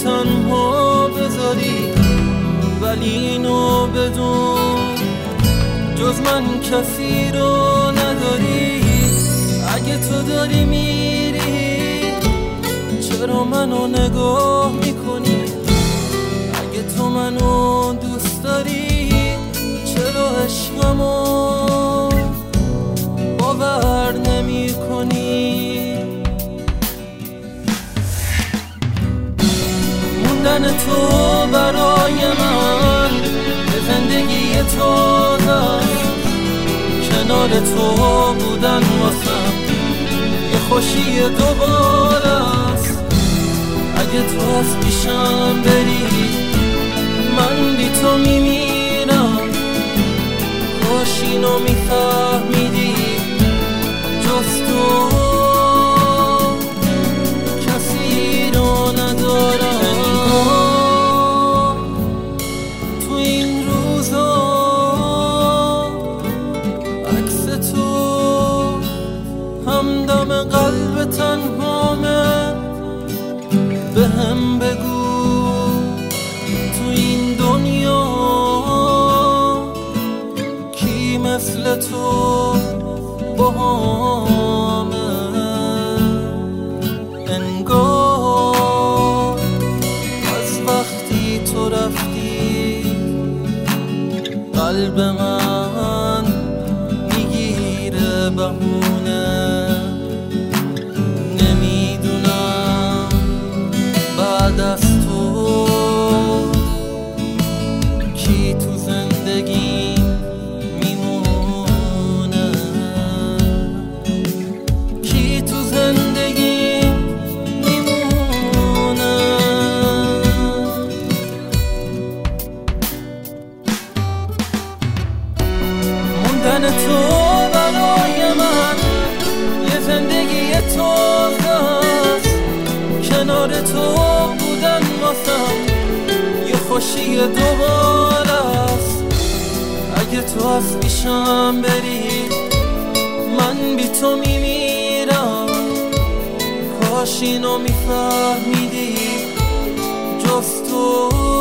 تنها بذاری، ولی اینو بدون جز من کسی رو نداری. اگه تو داری میری چرا منو نگاه میکنی؟ اگه تو منو دوست داری چرا عشقمو باور نمی کنی؟ موندن تو برای من به زندگی تازه، کنار تو بودن واسم یه خوشی دوباره است. اگه تو از پیشم بری من بی تو میمیرم. کاش اینو میفهمیدی جز تو کسی رو ندارم. تو این روزا عکس تو همدم قلب تنهامه. به هم بگو تو این دنیا کی مثل تو باهامه؟ انگار از وقتی تو رفتی قلب من میگیره بهونه. نمیدونم بعد از تو کی تو زندگی میمونه، کی تو زندگی میمونه. موندن تو برای من یه زندگی تازه است. کنار تو بودن واسم یه خوشی دوباره است. اگه تو از پیشم بری من بی تو میمیرم. کاش اینو میفهمیدی جز تو